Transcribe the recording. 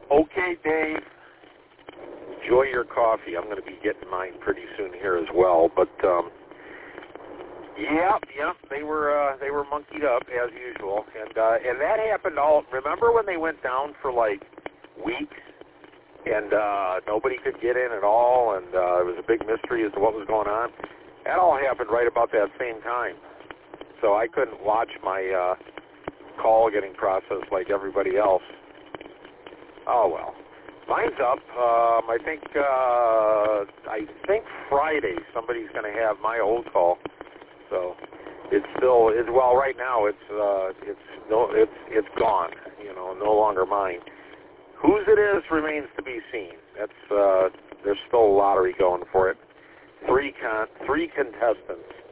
Okay, Dave. Enjoy your coffee. I'm going to be getting mine pretty soon here as well. But yeah, they were monkeyed up as usual, and that happened all. Remember when they went down for like weeks, and nobody could get in at all, and it was a big mystery as to what was going on. That all happened right about that same time, so I couldn't watch my call getting processed like everybody else. Oh well. Mine's up. I think Friday somebody's going to have my old call. So it's still well. Right now it's gone. You know, no longer mine. Whose it is remains to be seen. That's there's still a lottery going for it. Three contestants.